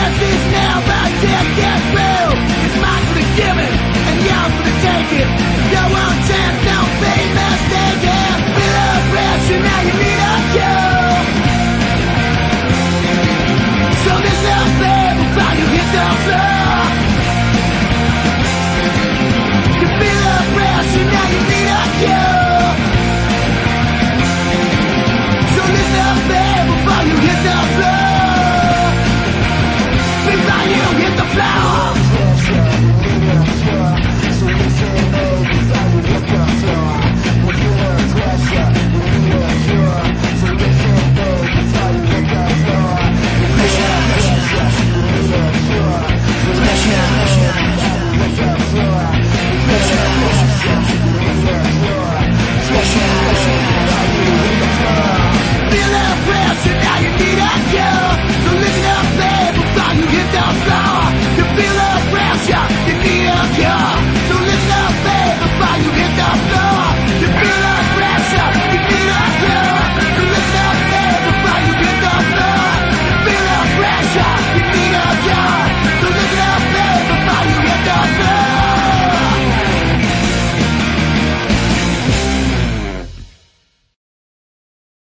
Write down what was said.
This is now about to get through. It's mine for the giving and yours for the taking. No one chance, no fate mistaken. Feel the pressure, now you need a cue. So listen up, babe, before you hit the floor. You feel the pressure, now you need a cue. So listen up, babe, before you hit the floor. Before you hit the floor.